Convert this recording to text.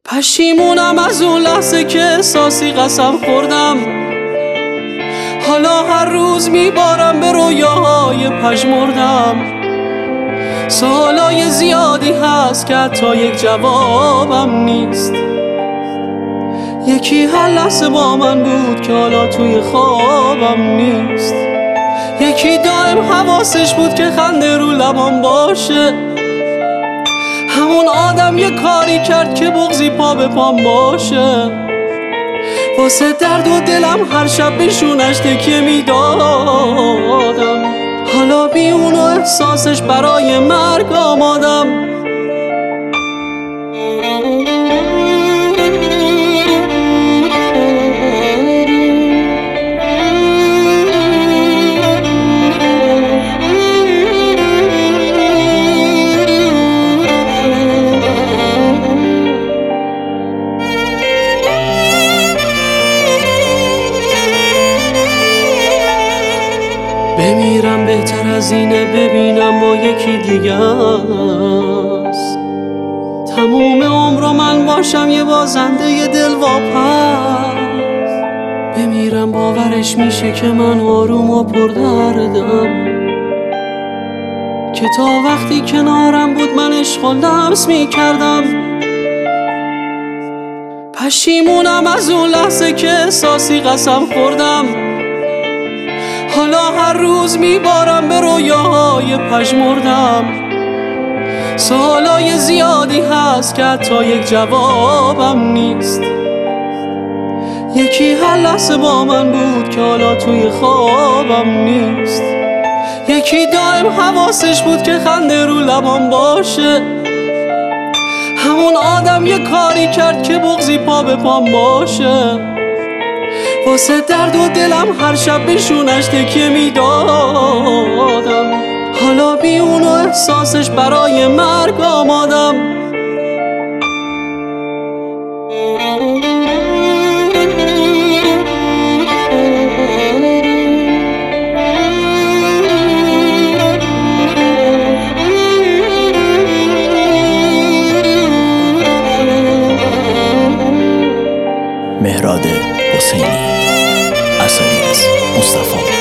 پشیمونم از اون لحظه که احساسی قسم خوردم. حالا هر روز میبارم به رویاهای پژمردم. سوالای زیادی هست که حتی یک جوابم نیست. یکی هر لحظه با من بود که حالا توی خوابم نیست. یکی دائم حواسش بود که خنده رو لبام باشه. همون آدم یه کاری کرد که بغضی پا به پام باشه. واسه درد و دلم هر شب بهشونش تکیه میدادم. حالا بی اون و احساسش برای مرگ آمادم. بمیرم بهتر از اینه، ببینم با یکی دیگه است. تموم عمر من باشم یه بازنده دلواپس. بمیرم باورش میشه که من آروم و پردردم، که تا وقتی کنارم بود من عشق و لمس میکردم. پشیمونم از اون لحظه که احساسی قسم خوردم. حالا هر روز میبارم به رویاهای پژمردم. سوالای زیادی هست که حتی یک جوابم نیست. یکی هر لحظه با من بود که حالا توی خوابم نیست. یکی دائم حواسش بود که خنده رو لبام باشه. همون آدم یه کاری کرد که بغضی پا به پام باشه. واسه درد و دلم هر شب بهشونش تکیه میدادم. حالا بی اون و احساسش برای مرگ آمادم. مهراد حسینی، اثری از مصطفی